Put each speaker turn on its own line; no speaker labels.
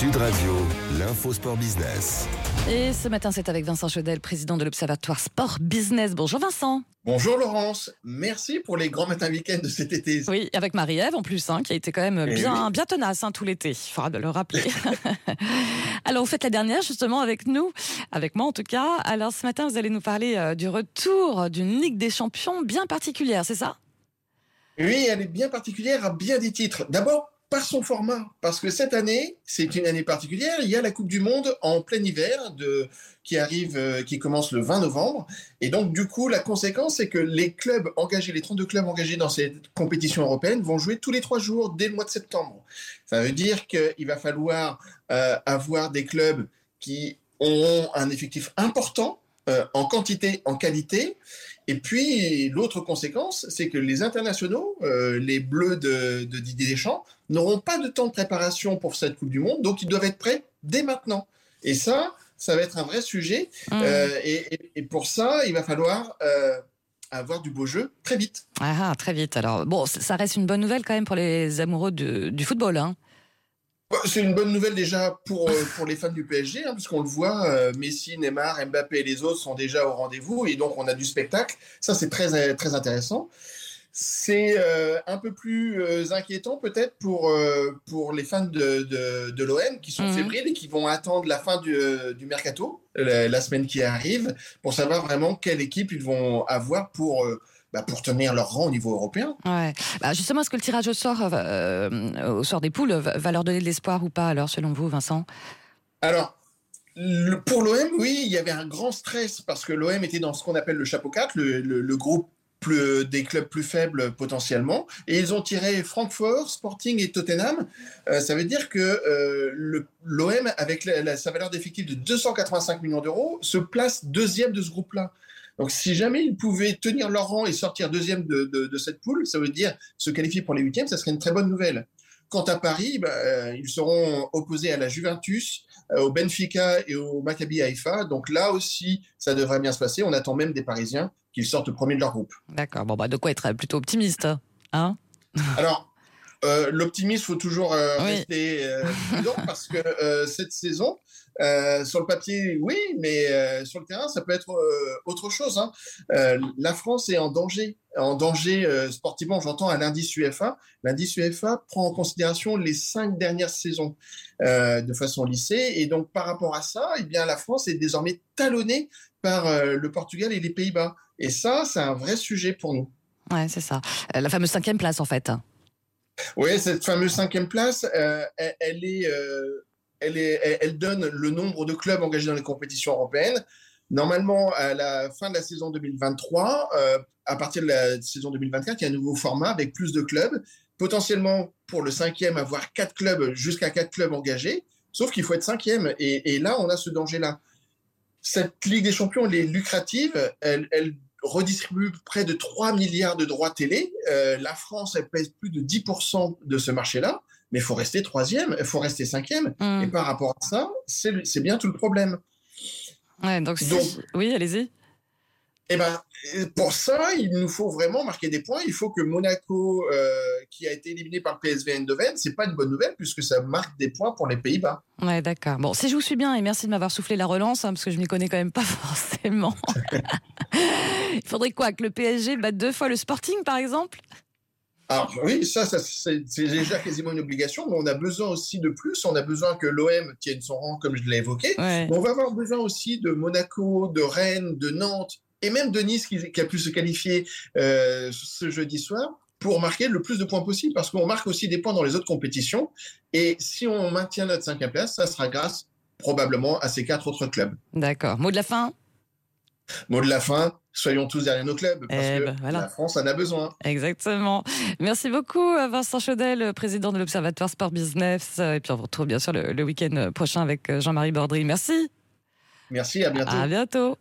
Sud Radio, l'info sport business.
Et ce matin, c'est avec Vincent Chaudel, président de l'Observatoire Sport Business. Bonjour Vincent.
Bonjour Laurence, merci pour les grands matins week-end de cet été.
Oui, avec Marie-Ève en plus, qui a été quand même bien tenace tout l'été, il faudra le rappeler. Alors vous faites la dernière justement avec nous, avec moi en tout cas. Alors ce matin, vous allez nous parler du retour d'une Ligue des Champions bien particulière, c'est ça ?
Oui, elle est bien particulière à bien des titres. D'abord, par son format, parce que cette année, c'est une année particulière. Il y a la Coupe du Monde en plein hiver qui commence le 20 novembre. Et donc, du coup, la conséquence, c'est que les 32 clubs engagés dans cette compétition européenne vont jouer tous les 3 jours dès le mois de septembre. Ça veut dire qu'il va falloir avoir des clubs qui auront un effectif important en quantité, en qualité. Et puis, l'autre conséquence, c'est que les internationaux, les Bleus de Didier Deschamps, n'auront pas de temps de préparation pour cette Coupe du Monde, donc ils doivent être prêts dès maintenant. Et ça va être un vrai sujet. Et pour ça, il va falloir avoir du beau jeu très vite.
Ah, très vite. Alors, bon, ça reste une bonne nouvelle quand même pour les amoureux du football,
C'est une bonne nouvelle déjà pour les fans du PSG, puisqu'on le voit, Messi, Neymar, Mbappé et les autres sont déjà au rendez-vous, et donc on a du spectacle. Ça, c'est très, très intéressant. C'est un peu plus inquiétant peut-être pour les fans de l'OM qui sont fébriles et qui vont attendre la fin du mercato, la semaine qui arrive, pour savoir vraiment quelle équipe ils vont avoir pour tenir leur rang au niveau européen.
Ouais. Justement, est-ce que le tirage au sort des poules va leur donner de l'espoir ou pas, alors, selon vous, Vincent ?
Alors, pour l'OM, oui, il y avait un grand stress parce que l'OM était dans ce qu'on appelle le chapeau 4, le groupe des clubs plus faibles potentiellement, et ils ont tiré Francfort, Sporting et Tottenham. Ça veut dire que l'OM, avec sa valeur d'effectif de 285 millions d'euros, se place deuxième de ce groupe-là. Donc, si jamais ils pouvaient tenir leur rang et sortir deuxième de cette poule, ça veut dire se qualifier pour les huitièmes, ça serait une très bonne nouvelle. Quant à Paris, ils seront opposés à la Juventus, au Benfica et au Maccabi Haïfa. Donc là aussi, ça devrait bien se passer. On attend même des Parisiens qu'ils sortent premier de leur groupe.
D'accord. Bon, de quoi être plutôt optimiste, hein ?
Alors, l'optimisme, il faut toujours rester prudent parce que cette saison, sur le papier, oui, mais sur le terrain, ça peut être autre chose. La France est en danger. En danger sportivement, j'entends à l'indice UEFA. L'indice UEFA prend en considération les 5 dernières saisons de façon lissée. Et donc, par rapport à ça, la France est désormais talonnée par le Portugal et les Pays-Bas. Et ça, c'est un vrai sujet pour nous.
Ouais, c'est ça. La fameuse 5e place, en fait.
Oui, cette fameuse 5e place, elle donne le nombre de clubs engagés dans les compétitions européennes. Normalement, à la fin de la saison 2023, à partir de la saison 2024, il y a un nouveau format avec plus de clubs. Potentiellement, pour le 5e, avoir 4 clubs, jusqu'à 4 clubs engagés. Sauf qu'il faut être 5e. Et là, on a ce danger-là. Cette Ligue des Champions, elle est lucrative. Elle redistribue près de 3 milliards de droits télé. La France, elle pèse plus de 10% de ce marché-là. Mais il faut rester 3e, il faut rester 5e. Et par rapport à ça, c'est bien tout le problème.
Ouais, donc oui, allez-y.
Pour ça, il nous faut vraiment marquer des points. Il faut que Monaco, qui a été éliminé par le PSV Eindhoven, c'est pas une bonne nouvelle puisque ça marque des points pour les Pays-Bas.
Ouais, d'accord. Bon, si je vous suis bien, et merci de m'avoir soufflé la relance, parce que je m'y connais quand même pas forcément. Il faudrait quoi, que le PSG batte 2 fois le Sporting, par exemple ?
Alors oui, ça c'est déjà quasiment une obligation, mais on a besoin aussi de plus. On a besoin que l'OM tienne son rang, comme je l'ai évoqué.
Ouais.
Mais on va avoir besoin aussi de Monaco, de Rennes, de Nantes et même de Nice qui a pu se qualifier ce jeudi soir pour marquer le plus de points possible, parce qu'on marque aussi des points dans les autres compétitions. Et si on maintient notre 5e place, ça sera grâce probablement à ces 4 autres clubs.
D'accord. Mot de la fin ?
Mot de la fin, soyons tous derrière nos clubs, parce que voilà. La France en a besoin.
Exactement. Merci beaucoup, Vincent Chaudel, président de l'Observatoire Sport Business. Et puis on vous retrouve bien sûr le week-end prochain avec Jean-Marie Bordry. Merci.
Merci, à bientôt.
À bientôt.